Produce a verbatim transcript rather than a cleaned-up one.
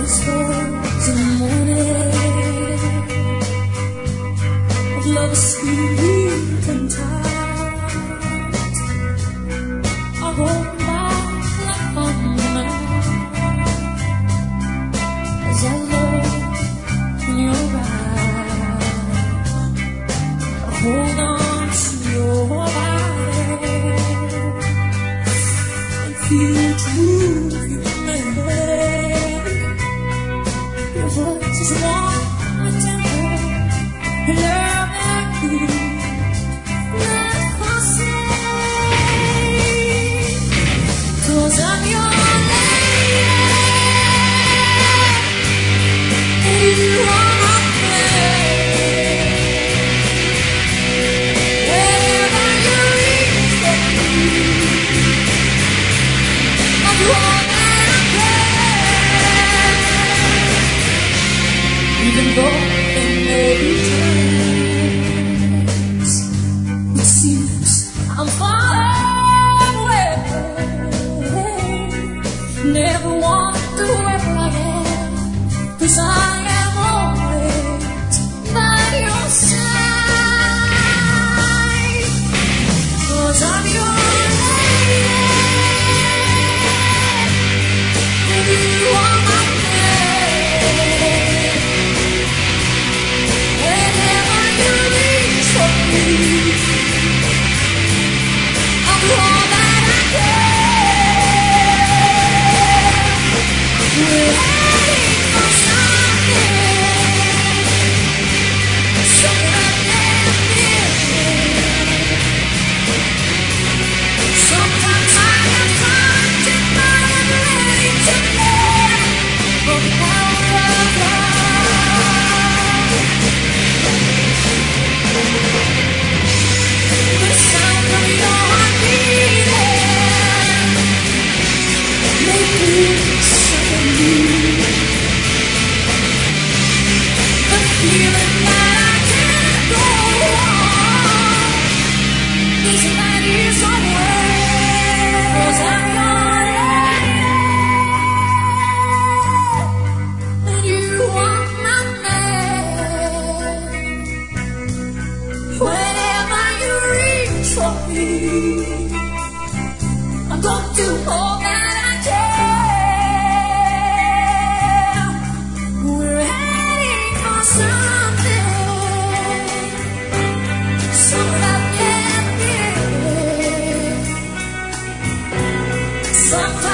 Love sweet and tight. I hold my life on as I look in your eyes. I hold on to your body and feel the truth you make. Your voice is warm and tender. Love. Cause I'm your lady, and you are my flame. Wherever you reach for me, I'm all that I can. Even though it may be times it seems I'm far away. Never wonder where I am, 'cause I am always by your side. 'Cause I'm your lady, and you are my flame. Whenever you reach for me, I'm all that I can. We're heading for something, something I've never been. Sometimes I am haunted by the ready to live for the power of love. The sound of your heart beating make me the feeling that I can't go on is that is away. 'Cause I'm your lady, and you are my man. Whenever you reach for me, I'm gonna do all that I can. We're heading for something, something I've never been. Something